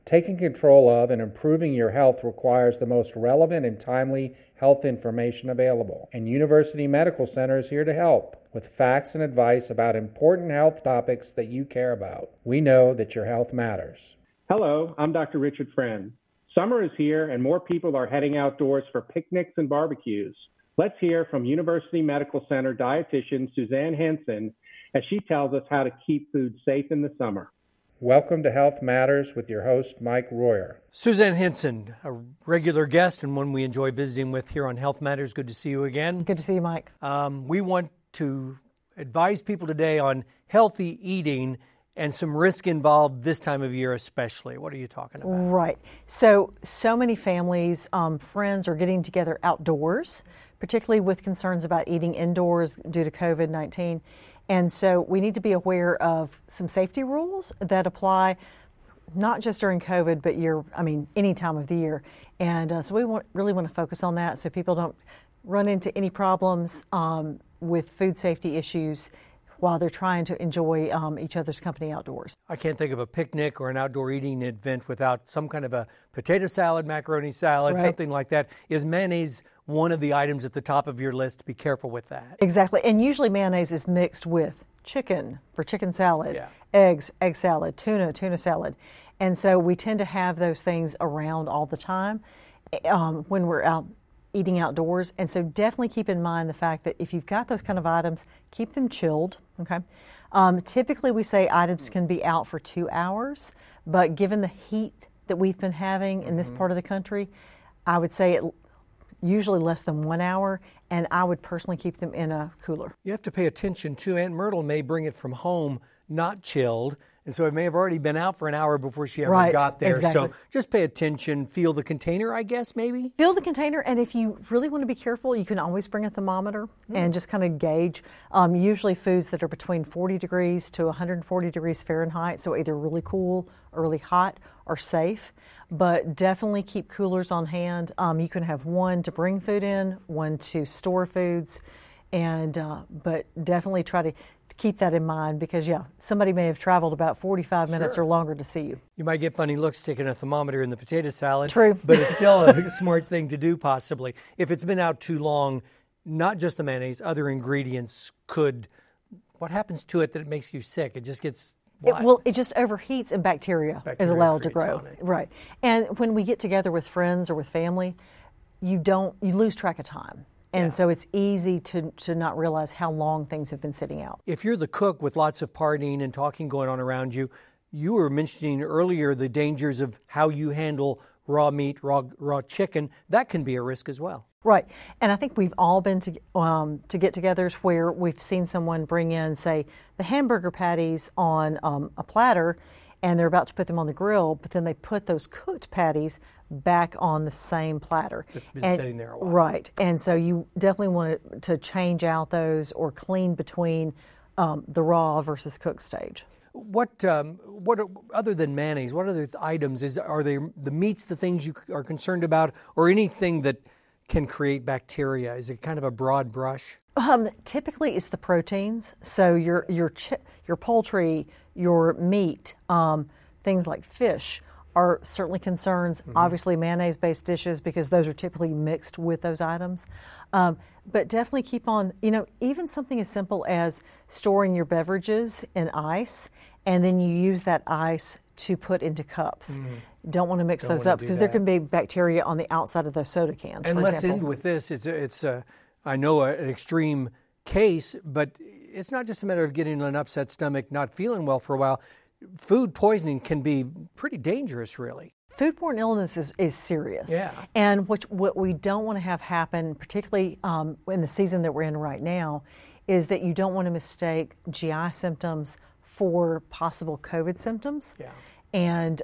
Taking control of and improving your health requires the most relevant and timely health information available, and University Medical Center is here to help with facts and advice about important health topics that you care about. We know that your health matters. Hello, I'm Dr. Richard Friend. Summer is here and more people are heading outdoors for picnics and barbecues. Let's hear from University Medical Center dietitian Suzanne Henson as she tells us how to keep food safe in the summer. Welcome to Health Matters with your host, Mike Royer. Suzanne Henson, a regular guest and one we enjoy visiting with here on Health Matters. Good to see you again. Good to see you, Mike. We want to advise people today on healthy eating and some risk involved this time of year especially. What are you talking about? Right. So many families, friends are getting together outdoors, particularly with concerns about eating indoors due to COVID-19. And so we need to be aware of some safety rules that apply not just during COVID, but any time of the year. And so we really want to focus on that so people don't run into any problems with food safety issues while they're trying to enjoy each other's company outdoors. I can't think of a picnic or an outdoor eating event without some kind of a potato salad, macaroni salad, right. Something like that. Is mayonnaise one of the items at the top of your list? Be careful with that. Exactly. And usually mayonnaise is mixed with chicken for chicken salad, yeah. Eggs, egg salad, tuna salad. And so we tend to have those things around all the time when we're out eating outdoors. And so definitely keep in mind the fact that if you've got those kind of items, keep them chilled, okay? Typically we say items can be out for 2 hours, but given the heat that we've been having in this part of the country, I would say usually less than 1 hour, and I would personally keep them in a cooler. You have to pay attention too. Aunt Myrtle may bring it from home not chilled, and so it may have already been out for an hour before she ever got there. Exactly. So just pay attention, feel the container, I guess, maybe? Feel the container, and if you really want to be careful, you can always bring a thermometer and just kind of gauge. Usually foods that are between 40 degrees to 140 degrees Fahrenheit, so either really cool or really hot, are safe. But definitely keep coolers on hand. You can have one to bring food in, one to store foods, and but definitely try to keep that in mind because, somebody may have traveled about 45 minutes or longer to see you. You might get funny looks sticking a thermometer in the potato salad. True. But it's still a smart thing to do possibly. If it's been out too long, not just the mayonnaise, other ingredients could, what happens to it that it makes you sick? It just gets... It just overheats and bacteria is allowed to grow. Right. And when we get together with friends or with family, you lose track of time. And so it's easy to not realize how long things have been sitting out. If you're the cook with lots of partying and talking going on around you, you were mentioning earlier the dangers of how you handle raw meat, raw chicken. That can be a risk as well. Right. And I think we've all been to get-togethers where we've seen someone bring in, say, the hamburger patties on a platter, and they're about to put them on the grill, but then they put those cooked patties back on the same platter. It's been sitting there a while. Right. And so you definitely want to change out those or clean between the raw versus cooked stage. What other than mayonnaise, what other items are they the meats, the things you are concerned about, or anything that can create bacteria? Is it kind of a broad brush? Typically, it's the proteins. So your poultry, your meat, things like fish are certainly concerns. Obviously, mayonnaise-based dishes because those are typically mixed with those items. But definitely keep on, even something as simple as storing your beverages in ice, and then you use that ice to put into cups. Don't want to mix those up because there can be bacteria on the outside of those soda cans. And for let's example. end with this. It's I know an extreme case, but it's not just a matter of getting an upset stomach, not feeling well for a while. Food poisoning can be pretty dangerous, really. Foodborne illness is serious. Yeah. And what we don't want to have happen, particularly in the season that we're in right now, is that you don't want to mistake GI symptoms for possible COVID symptoms. Yeah. And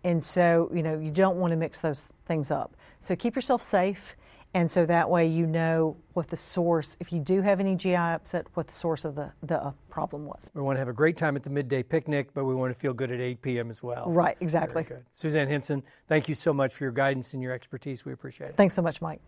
so, you don't want to mix those things up. So keep yourself safe. And so that way you know what the source, if you do have any GI upset, what the source of the problem was. We want to have a great time at the midday picnic, but we want to feel good at 8 p.m. as well. Right, exactly. Very good. Suzanne Henson, thank you so much for your guidance and your expertise. We appreciate it. Thanks so much, Mike.